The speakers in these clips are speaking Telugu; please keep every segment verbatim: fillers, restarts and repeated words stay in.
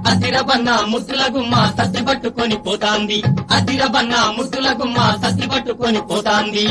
అదిరబన్న ముద్దుల గుమ్మ సత్తి పట్టుకొని పోతాంది అదిరబన్న ముద్దుల గుమ్మ సత్తి పట్టుకొని పోతాంది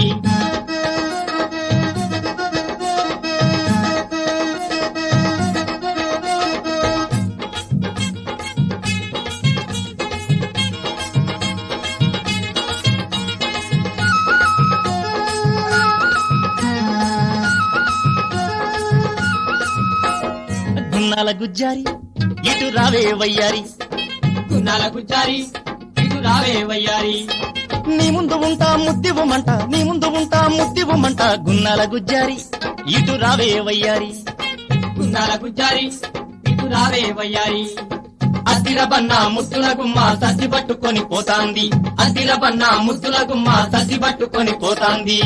గున్నాల గుజ్జారి ఇటు రావే వయ్యారి గున్నాల గుజ్జారి ఇటు రావే వయ్యారి నీ ముందు ఉంటా ముద్దివ్వమంట నీ ముందు ఉంటా ముద్దివ్వమంట గున్నాల గుజ్జారి ఇటు రావే వయ్యారి గున్నాల గుజ్జారి ఇటు రావే వయ్యారి అదిరబన్న ముద్దుల గుమ్మ సత్తి పట్టుకొని పోతాంది అదిరబన్న ముద్దుల గుమ్మ సత్తి పట్టుకొని పోతాంది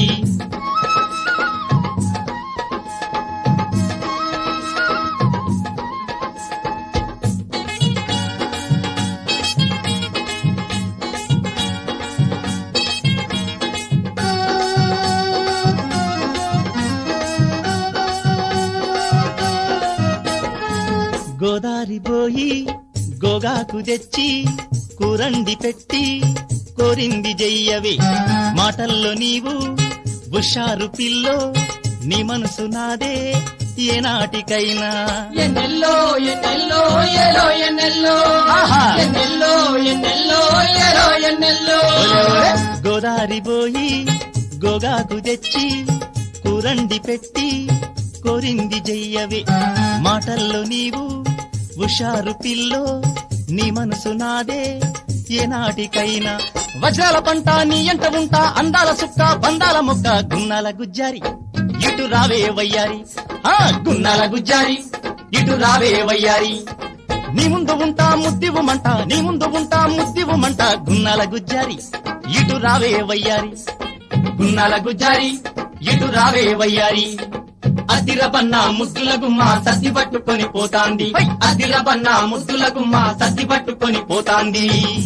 గోదారి పోయి గోగాకు తెచ్చి కూరండి పెట్టి కోరింది జయ్యవే మాటల్లో నీవు బుషారు పిల్లో నీ మనసు నాదే ఏనాటికైనా ఎన్నెల్లో ఎన్నెల్లో ఏలో ఎన్నెల్లో ఎన్నెల్లో ఎన్నెల్లో ఏలో ఎన్నెల్లో గోదారి పోయి గోగాకు తెచ్చి కూరండి పెట్టి కోరింది జయ్యవే మాటల్లో నీవు హుషారు పిల్లో నీ మనసు నాదే ఏనాటికైనా వజ్రాల పంట నీ ఎంట ఉంటా అందాల సుక్క బందాల మొక్క గున్నాల గుజ్జారి ఇటు రావే వయ్యారి ఆ గున్నాల గుజ్జారి ఇటు రావే వయ్యారి నీ ముందు ఉంటా ముద్దివ్వమంట నీ ముందు ఉంటా ముద్దివ్వమంట గున్నాల గుజ్జారి ఇటు రావే వయ్యారి గున్నాల గుజ్జారి ఇటు రావే వయ్యారి అదిరబన్న ముద్దుల గుమ్మ సత్తి పట్టుకొని పోతాంది అదిరబన్న ముద్దుల గుమ్మ సత్తి పట్టుకొని పోతాంది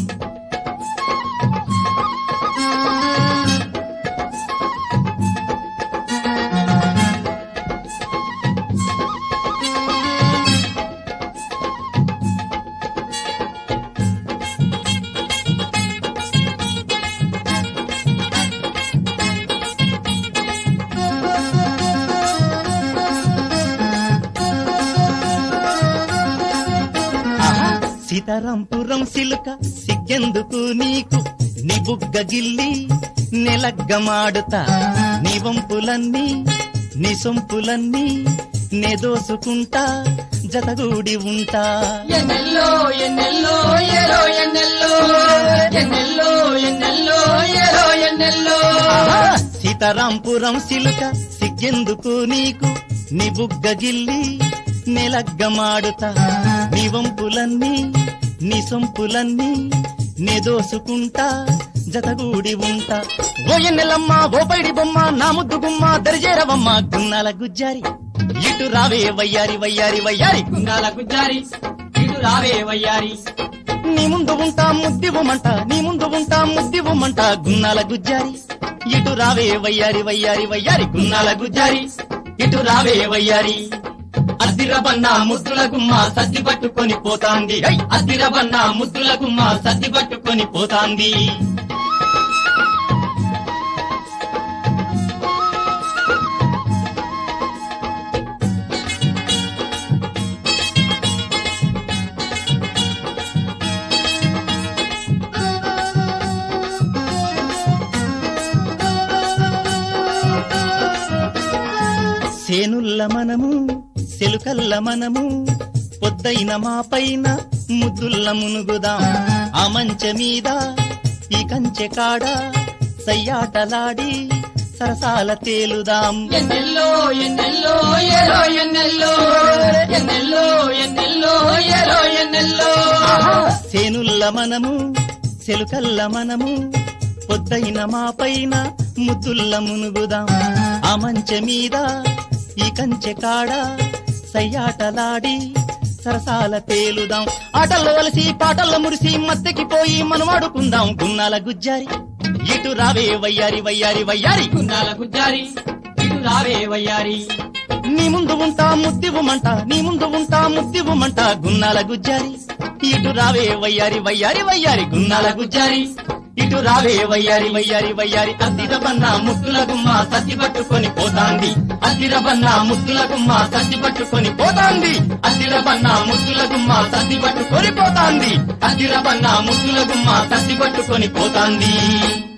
సీతారాంపురం సిలుక సిగ్గెందుకు నీకు నీ బుగ్గ గిల్లి నెలగ్గమాడుతా నీ వంపులన్నీ నీ సొంపులన్నీ నే దోసుకుంటా జతగూడి ఉంటా ఎన్నెల్లో ఎన్నెల్లో ఏలో ఎన్నెల్లో ఎన్నెల్లో ఎన్నెల్లో ఏలో ఎన్నెల్లో సీతారాంపురం సిలుక సిగ్గెందుకు నీకు నీ బుగ్గ గిల్లి నెలగ్గమాడుతా నీ వంపులన్నీ నీ సొంపులన్నీ నే దోసుకుంటా జతగూడి ఉంటా ఓ ఎన్నెలమ్మ ఓ పైడి బొమ్మ నా ముద్దు గుమ్మ దరిజేరవమ్మ గున్నాల గుజ్జారి ఇటు రావే వయ్యారి వయ్యారి వయ్యారి గున్నాల గుజ్జారి ఇటు రావే వయ్యారి నీ ముందు ఉంటా ముద్దివ్వమంట నీ ముందు ఉంటా ముద్దివ్వమంట గున్నాల గుజ్జారి ఇటు రావే వయ్యారి వయ్యారి వయ్యారి గున్నాల గుజ్జారి ఇటు రావే వయ్యారి అదిరబన్న ముద్దుల గుమ్మ సత్తి పట్టుకొని పోతాంది అదిరబన్న ముద్దుల గుమ్మ సత్తి పట్టుకొని పోతాంది సేనుల్ల మనము సెలుకల్ల మనము పొద్దైన మా పైన ముద్దుల్ల మునుగుదాం ఆ మంచె మీద ఈ కంచె కాడ సయ్యాటలాడి సరసాల తేలుదాం ఎన్నెల్లో ఎన్నెల్లో ఏలో ఎన్నెల్లో ఎన్నెల్లో ఎన్నెల్లో ఏలో ఎన్నెల్లో సేనుల్ల మనము సెలుకల్ల మనము పొద్దైన మా పైన ముద్దుల్ల మునుగుదాం ఆ మంచె మీద ఈ కంచె కాడ సయ్యాటలాడి సరసాల తేలుదాం ఆటల్లో వలసి పాటల్లో మురిసి మత్తెకి పోయి మనమాడుకుందాం గున్నాల గుజ్జారి ఇటు రావే వయ్యారి వయ్యారి వయ్యారి గున్నాల గుజ్జారి ఇటు రావే వయ్యారి నీ ముందు ఉంటా ముద్దివ్వమంట నీ ముందు ఉంటా ముద్దివ్వమంట గున్నాల గుజ్జారి ఇటు రావే వయ్యారి వయ్యారి వయ్యారి గున్నాల గుజ్జారి ఇటు రావే వయ్యారి వయ్యారి వయ్యారి అద్దిర బన్న ముద్దుల గుమ్మ సత్తి పట్టుకొని పోతాంది అద్దిర బన్న ముద్దుల గుమ్మ సత్తి పట్టుకొని పోతాంది అద్దిర బన్న ముద్దుల గుమ్మ సత్తి పట్టుకొని పోతాంది అద్దిర బన్న ముద్దుల గుమ్మ సత్తి పట్టుకొని పోతాంది